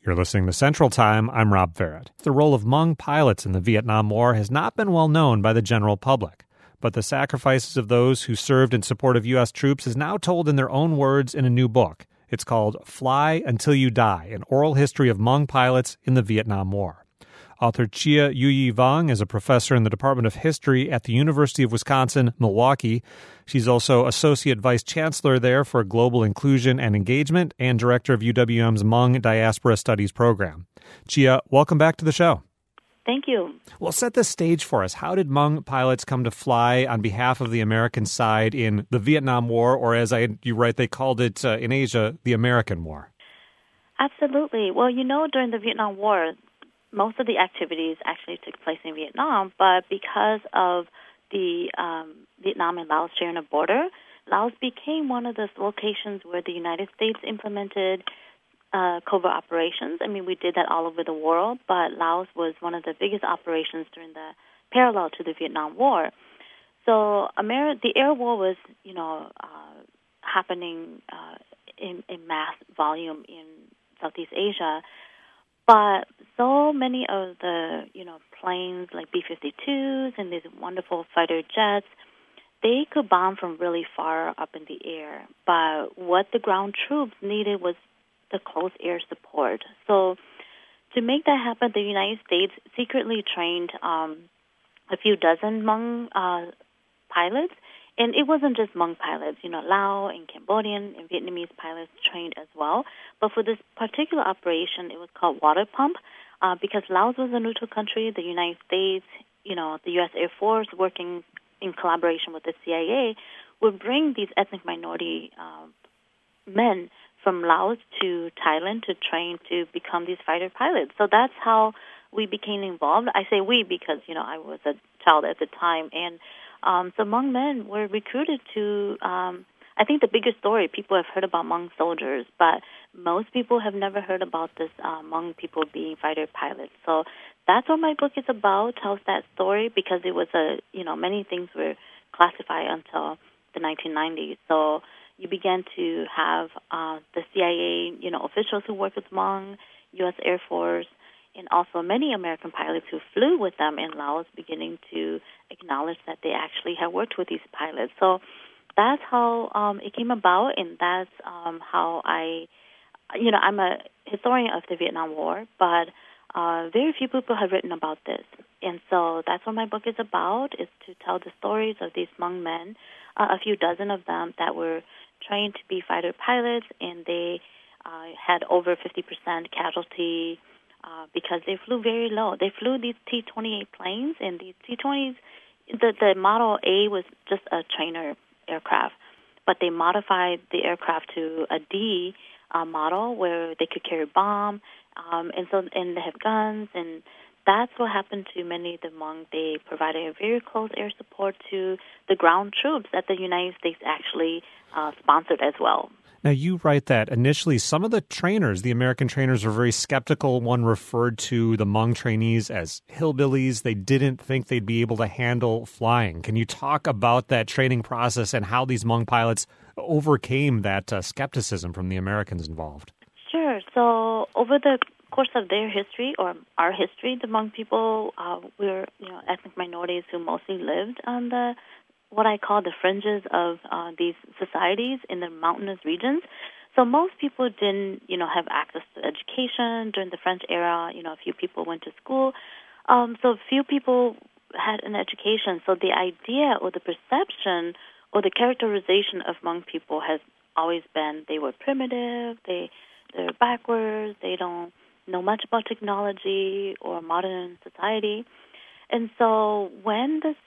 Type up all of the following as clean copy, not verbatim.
You're listening to Central Time. I'm Rob Farrett. The role of Hmong pilots in the Vietnam War has not been well known by the general public, but the sacrifices of those who served in support of U.S. troops is now told in their own words in a new book. It's called Fly Until You Die, an oral history of Hmong pilots in the Vietnam War. Author Chia Yu-Yi Vuong is a professor in the Department of History at the University of Wisconsin-Milwaukee. She's also Associate Vice Chancellor there for Global Inclusion and Engagement and Director of UWM's Hmong Diaspora Studies program. Chia, welcome back to the show. Thank you. Well, set the stage for us. How did Hmong pilots come to fly on behalf of the American side in the Vietnam War, or as you write, they called it in Asia, the American War? Absolutely. Well, during the Vietnam War, most of the activities actually took place in Vietnam, but because of the Vietnam and Laos sharing a border, Laos became one of the locations where the United States implemented covert operations. I mean, we did that all over the world, but Laos was one of the biggest operations during the parallel to the Vietnam War. So the air war was, happening in mass volume in Southeast Asia. But so many of the, planes like B-52s and these wonderful fighter jets, they could bomb from really far up in the air. But what the ground troops needed was the close air support. So to make that happen, the United States secretly trained a few dozen Hmong pilots. And it wasn't just Hmong pilots, Lao and Cambodian and Vietnamese pilots trained as well. But for this particular operation, it was called water pump because Laos was a neutral country. The United States, the U.S. Air Force, working in collaboration with the CIA, would bring these ethnic minority men from Laos to Thailand to train to become these fighter pilots. So that's how we became involved. I say we because, I was a child at the time. And so Hmong men were recruited to, I think the biggest story, people have heard about Hmong soldiers, but most people have never heard about this Hmong people being fighter pilots. So that's what my book is about, tells that story, because it was many things were classified until the 1990s. So you began to have the CIA, officials who work with Hmong, U.S. Air Force, and also many American pilots who flew with them in Laos beginning to acknowledge that they actually had worked with these pilots. So that's how it came about, and that's how I'm a historian of the Vietnam War, but very few people have written about this. And so that's what my book is about, is to tell the stories of these Hmong men, a few dozen of them that were trained to be fighter pilots, and they had over 50% casualty because they flew very low. They flew these T-28 planes, and these T-20s, the Model A was just a trainer aircraft, but they modified the aircraft to a D model where they could carry bomb, and they have guns, and that's what happened to many of the Hmong. They provided a very close air support to the ground troops that the United States actually sponsored as well. Now, you write that initially some of the trainers, the American trainers, were very skeptical. One referred to the Hmong trainees as hillbillies. They didn't think they'd be able to handle flying. Can you talk about that training process and how these Hmong pilots overcame that skepticism from the Americans involved? Sure. So over the course of their history, or our history, the Hmong people were ethnic minorities who mostly lived on the what I call the fringes of these societies in the mountainous regions. So most people didn't, have access to education during the French era. A few people went to school. So few people had an education. So the idea or the perception or the characterization of Hmong people has always been they were primitive, they're backwards, they don't know much about technology or modern society. And so when the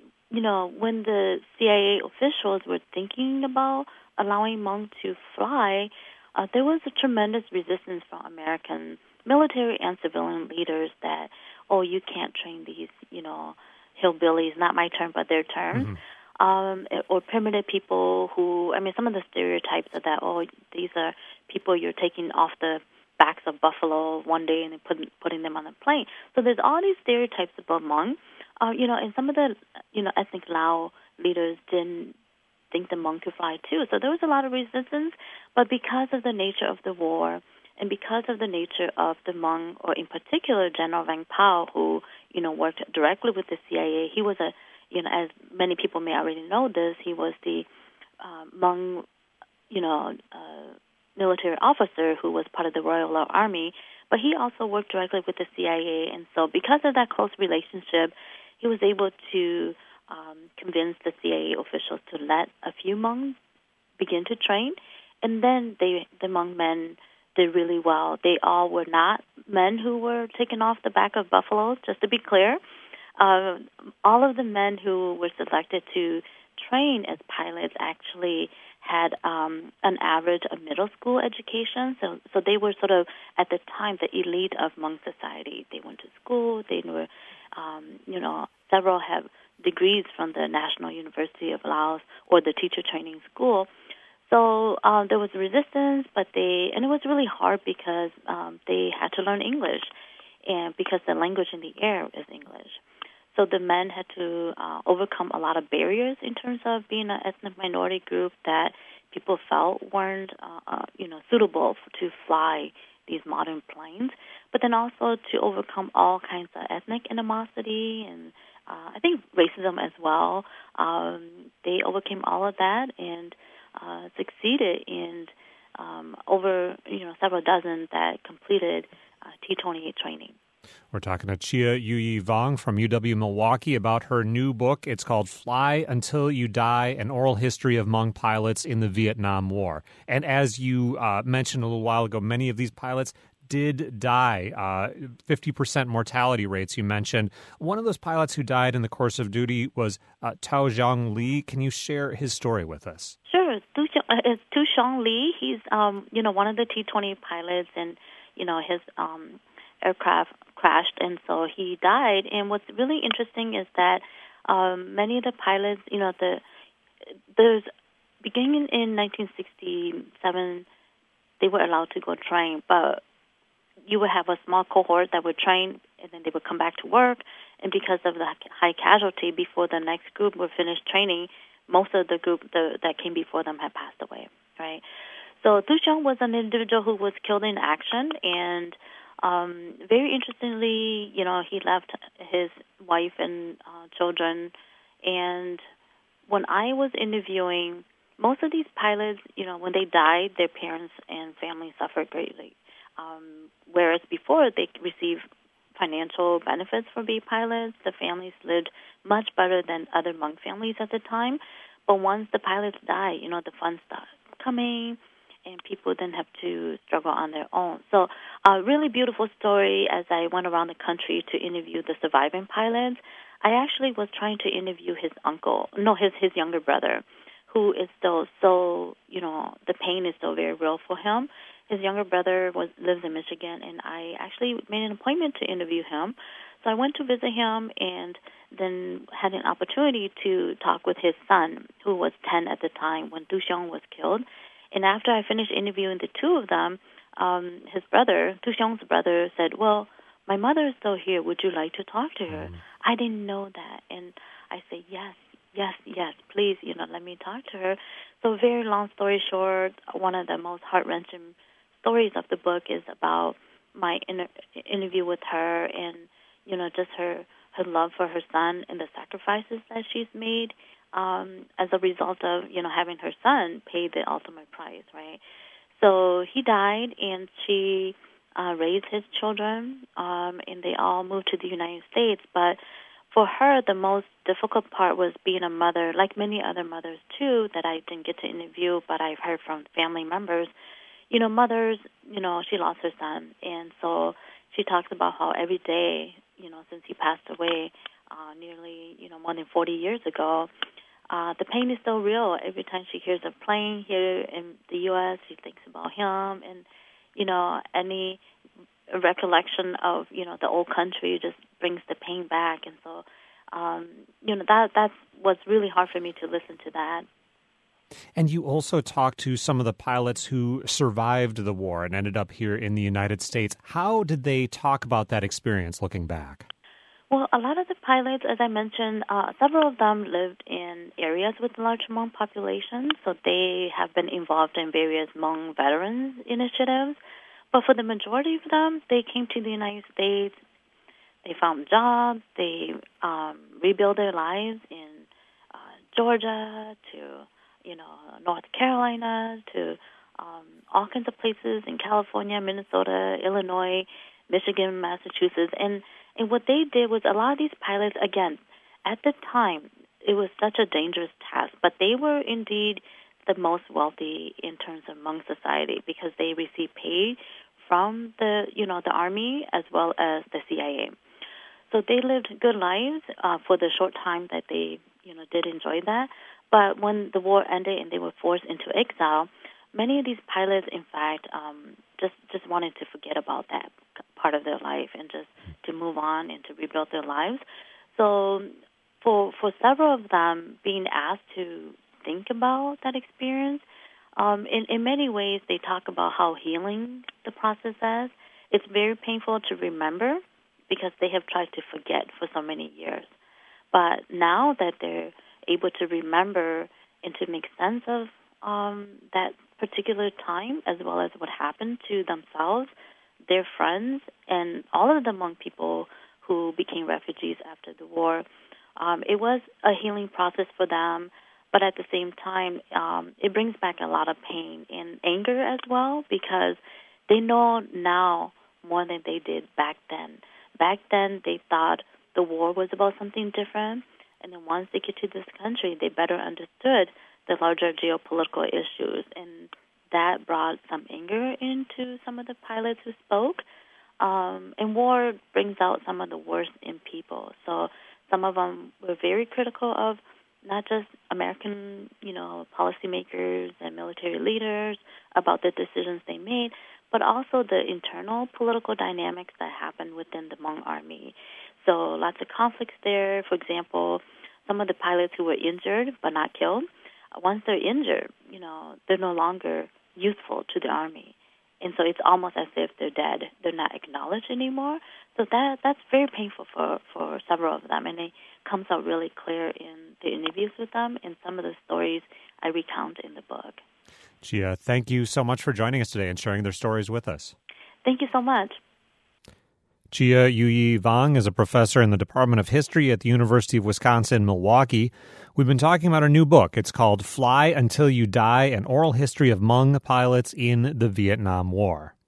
CIA officials were thinking about allowing Hmong to fly, there was a tremendous resistance from American military and civilian leaders that, you can't train these, hillbillies, not my term, but their terms, or primitive people who, some of the stereotypes are that, these are people you're taking off the backs of buffalo one day and then putting them on a plane. So there's all these stereotypes about Hmong. And some of the, ethnic Lao leaders didn't think the Hmong could fly too. So there was a lot of resistance. But because of the nature of the war, And because of the nature of the Hmong, or in particular General Vang Pao, who worked directly with the CIA, he was as many people may already know this, he was the Hmong, military officer who was part of the Royal Lao Army, but he also worked directly with the CIA. And so because of that close relationship, he was able to convince the CIA officials to let a few Hmong begin to train. And then the Hmong men did really well. They all were not men who were taken off the back of buffaloes, just to be clear. All of the men who were selected to train as pilots actually had an average of middle school education. So they were sort of, at the time, the elite of Hmong society. They went to school. They were, several have degrees from the National University of Laos or the teacher training school. So there was resistance, and it was really hard because they had to learn English, and because the language in the air is English. So the men had to overcome a lot of barriers in terms of being an ethnic minority group that people felt weren't, suitable to fly these modern planes. But then also to overcome all kinds of ethnic animosity and I think racism as well. They overcame all of that and succeeded in over several dozen that completed T-28 training. We're talking to Chia Yuyi Vong from UW-Milwaukee about her new book. It's called Fly Until You Die, An Oral History of Hmong Pilots in the Vietnam War. And as you mentioned a little while ago, many of these pilots did die, 50% mortality rates you mentioned. One of those pilots who died in the course of duty was Tao Zhang Li. Can you share his story with us? Sure. It's Tu Xiong Li. He's, one of the T-20 pilots, and, his aircraft crashed, and so he died. And what's really interesting is that many of the pilots, there's beginning in 1967, they were allowed to go train, but you would have a small cohort that would train, and then they would come back to work. And because of the high casualty before the next group would finish training, most of the group that came before them had passed away, right? So Tu Xiong was an individual who was killed in action, and very interestingly, he left his wife and children. And when I was interviewing, most of these pilots, when they died, their parents and family suffered greatly. Whereas before they received financial benefits for being pilots, the families lived much better than other Hmong families at the time. But once the pilots die, the funds start coming, and people then have to struggle on their own. So a really beautiful story. As I went around the country to interview the surviving pilots, I actually was trying to interview his younger brother, who is still so, the pain is still very real for him. His younger brother lives in Michigan, and I actually made an appointment to interview him. So I went to visit him and then had an opportunity to talk with his son, who was 10 at the time when Tu Xiong was killed. And after I finished interviewing the two of them, his brother, Tu Xiong's brother, said, well, my mother is still here. Would you like to talk to her? I didn't know that. And I said, yes, please, let me talk to her. So very long story short, one of the most heart-wrenching stories of the book is about my interview with her and, just her love for her son and the sacrifices that she's made as a result of, having her son pay the ultimate price, right? So he died, and she raised his children, and they all moved to the United States. But for her, the most difficult part was being a mother, like many other mothers, too, that I didn't get to interview, but I've heard from family members. Mothers, she lost her son, and so she talks about how every day, since he passed away nearly, more than 40 years ago, the pain is still real. Every time she hears a plane here in the U.S., she thinks about him, and, any recollection of, the old country just brings the pain back. And so, that was really hard for me to listen to that. And you also talked to some of the pilots who survived the war and ended up here in the United States. How did they talk about that experience looking back? Well, a lot of the pilots, as I mentioned, several of them lived in areas with large Hmong populations, so they have been involved in various Hmong veterans initiatives. But for the majority of them, they came to the United States. They found jobs. They rebuilt their lives in Georgia to, North Carolina to all kinds of places in California, Minnesota, Illinois, Michigan, Massachusetts. And what they did was a lot of these pilots, again, at the time, it was such a dangerous task, but they were indeed the most wealthy in terms of Hmong society because they received pay from the Army as well as the CIA. So they lived good lives for the short time that they, did enjoy that. But when the war ended and they were forced into exile, many of these pilots, in fact, just wanted to forget about that part of their life and just to move on and to rebuild their lives. So for several of them, being asked to think about that experience, in many ways they talk about how healing the process is. It's very painful to remember because they have tried to forget for so many years. But now that they're able to remember and to make sense of that particular time as well as what happened to themselves, their friends, and all of the Hmong people who became refugees after the war, it was a healing process for them. But at the same time, it brings back a lot of pain and anger as well because they know now more than they did back then. Back then, they thought the war was about something different, and then once they get to this country, they better understood the larger geopolitical issues, and that brought some anger into some of the pilots who spoke. And war brings out some of the worst in people. So some of them were very critical of not just American, policymakers and military leaders about the decisions they made, but also the internal political dynamics that happened within the Hmong army. So lots of conflicts there. For example, some of the pilots who were injured but not killed, once they're injured, they're no longer useful to the army. And so it's almost as if they're dead. They're not acknowledged anymore. So that's very painful for several of them. And it comes out really clear in the interviews with them and some of the stories I recount in the book. Jia, thank you so much for joining us today and sharing their stories with us. Thank you so much. Jia Yuyi Vang is a professor in the Department of History at the University of Wisconsin-Milwaukee. We've been talking about her new book. It's called Fly Until You Die, An Oral History of Hmong Pilots in the Vietnam War.